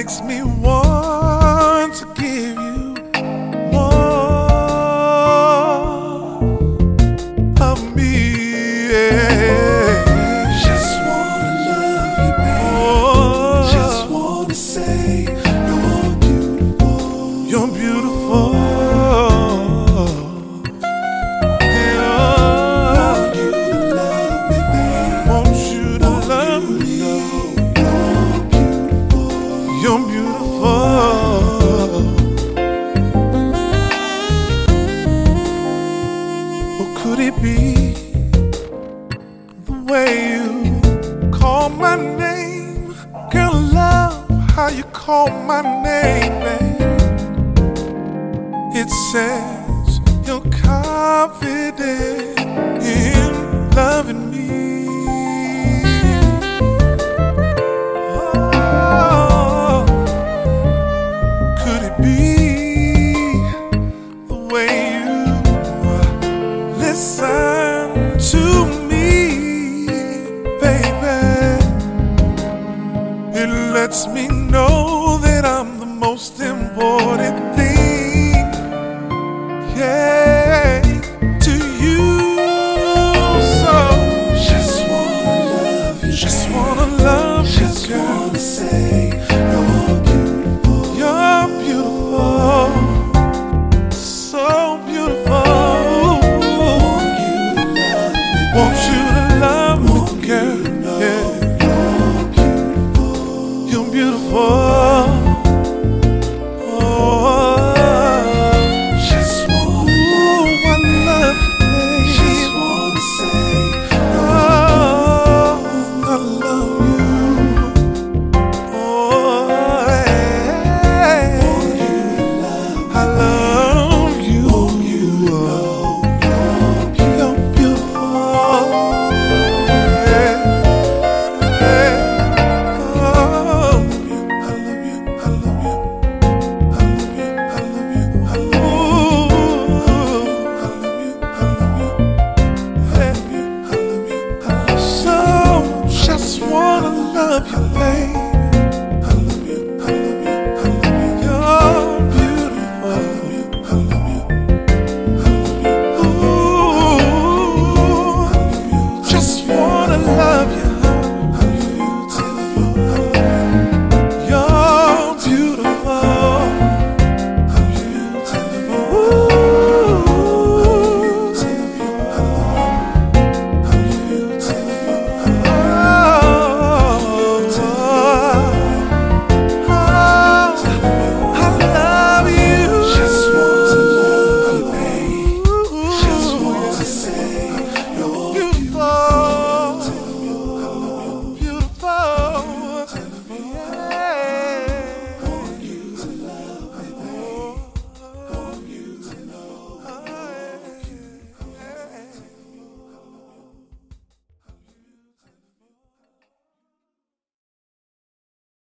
makes me want to give you more of me. Yeah. Just wanna love you, baby. Just wanna say you're beautiful. You're beautiful. You're beautiful. Or could it be the way you call my name? Girl, love how you call my name, babe. It says you're confident in loving me. Listen to me, baby. It lets me know that I'm the most important thing, yeah, to you. So just wanna love you, just wanna love you, just girl. wanna say you're beautiful. You're beautiful, so beautiful. Want you to love me, girl. Yeah. You're beautiful. Oh, just wanna I love you, baby. just wanna say Oh, I love you. Oh, hey. I love you. You're beautiful. So just wanna love you, babe.